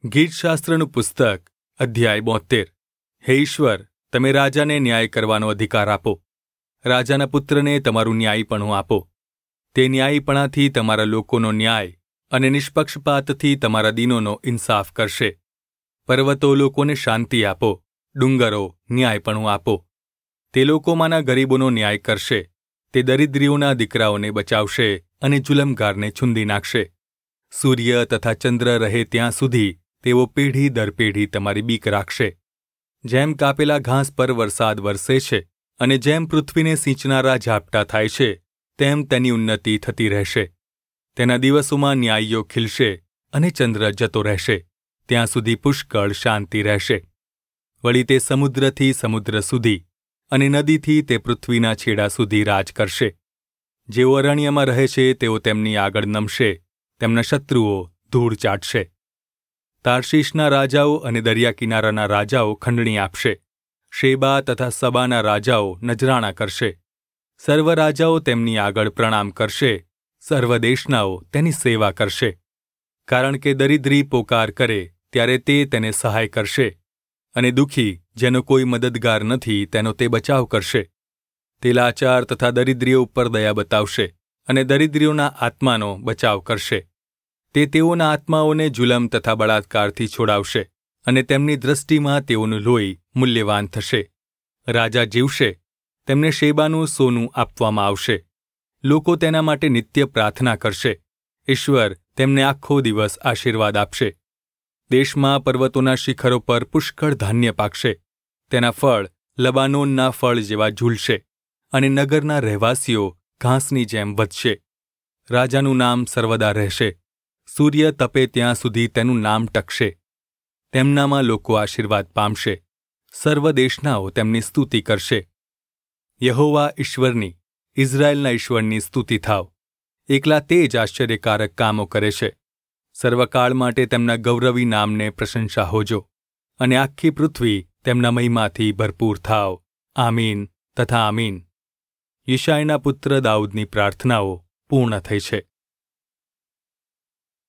ગીતશાસ્ત્રનું પુસ્તક અધ્યાય 72. હે ઈશ્વર, તમે રાજાને ન્યાય કરવાનો અધિકાર આપો. રાજાના પુત્રને તમારું ન્યાયીપણું આપો. તે ન્યાયીપણાથી તમારા લોકોનો ન્યાય અને નિષ્પક્ષપાતથી તમારા દીનોનો ઇન્સાફ કરશે. પર્વતો લોકોને શાંતિ આપો, ડુંગરો ન્યાયપણું આપો. તે લોકોમાંના ગરીબોનો ન્યાય કરશે. તે દરિદ્રીઓના દીકરાઓને બચાવશે અને જુલમગારને છૂંદી નાખશે. સૂર્ય તથા ચંદ્ર રહે ત્યાં સુધી તેઓ પેઢી દર પેઢી તમારી બીક રાખશે. જેમ કાપેલા ઘાસ પર વરસાદ વરસે છે અને જેમ પૃથ્વીને સિંચનારા ઝાપટા થાય છે, તેમ તેની ઉન્નતિ થતી રહેશે. તેના દિવસોમાં ન્યાયીઓ ખીલશે અને ચંદ્ર જતો રહેશે. ત્યાં સુધી પુષ્કળ શાંતિ રહેશે. વળી તે સમુદ્રથી સમુદ્ર સુધી અને નદીથી તે પૃથ્વીના છેડા સુધી રાજ કરશે. જેઓ અરણ્યમાં રહે છે તેઓ તેમની આગળ નમશે. તેમના શત્રુઓ ધૂળ ચાટશે. તાર્શીશના રાજાઓ અને દરિયા કિનારાના રાજાઓ ખંડણી આપશે. શેબા તથા સબાના રાજાઓ નજરાણા કરશે. સર્વ રાજાઓ તેમની આગળ પ્રણામ કરશે. સર્વ દેશનાઓ તેની સેવા કરશે. કારણ કે દરિદ્રી પોકાર કરે ત્યારે તે તેને સહાય કરશે, અને દુઃખી જેનો કોઈ મદદગાર નથી તેનો તે બચાવ કરશે. તે લાચાર તથા દરિદ્રીઓ ઉપર દયા બતાવશે અને દરિદ્રીઓના આત્માનો બચાવ કરશે. તે તેઓના આત્માઓને જુલમ તથા બળાત્કારથી છોડાવશે, અને તેમની દૃષ્ટિમાં તેઓનું લોહી મૂલ્યવાન થશે. રાજા જીવશે, તેમને શેબાનું સોનું આપવામાં આવશે. લોકો તેના માટે નિત્ય પ્રાર્થના કરશે. ઈશ્વર તેમને આખો દિવસ આશીર્વાદ આપશે. દેશમાં પર્વતોના શિખરો પર પુષ્કળ ધાન્ય પાકશે. તેના ફળ લબાનોનના ફળ જેવા ઝૂલશે, અને નગરના રહેવાસીઓ ઘાસની જેમ વધશે. રાજાનું નામ સર્વદા રહેશે. સૂર્ય તપે ત્યાં સુધી તેનું નામ ટકશે. તેમનામાં લોકો આશીર્વાદ પામશે. સર્વ દેશનાઓ તેમની સ્તુતિ કરશે. યહોવા ઈશ્વરની, ઇઝરાયેલના ઈશ્વરની સ્તુતિ થાવ. એકલા તે જ આશ્ચર્યકારક કામો કરે છે. સર્વકાળ માટે તેમના ગૌરવી નામને પ્રશંસા હોજો, અને આખી પૃથ્વી તેમના મહિમાથી ભરપૂર થાવ. આમીન તથા આમીન. યિશાયના પુત્ર દાઉદની પ્રાર્થનાઓ પૂર્ણ થઈ છે.